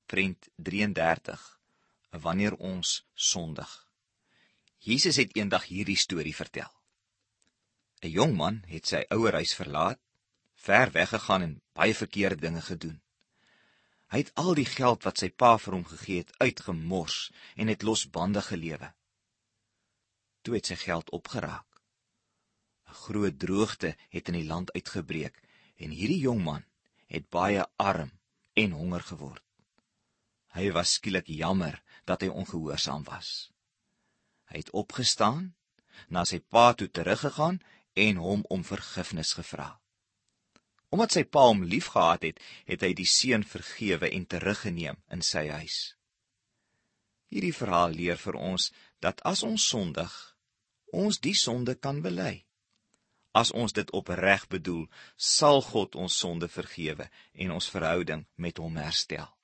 prent 33, wanneer ons sondig. Jesus het eendag hierdie storie vertel. 'n Jong man het sy ouerhuis verlaat, ver weggegaan en baie verkeerde dinge gedoen. Hy het al die geld wat sy pa vir hom gegee het, uitgemors en het losbandig gelewe. Toe het sy geld opgeraak. 'n Groot droogte het in die land uitgebreek en hierdie jong man het baie arm en honger geword. Hy was skielik jammer dat hy ongehoorsaam was. Hy het opgestaan, na sy pa toe teruggegaan en hom om vergifnis gevra. Omdat sy pa hom liefgehad het, het hy die seun vergewe en teruggeneem in sy huis. Hierdie verhaal leer vir ons dat as ons sondig, ons die sonde kan bely. As ons dit opreg bedoel, sal God ons sonde vergewe en ons verhouding met hom herstel.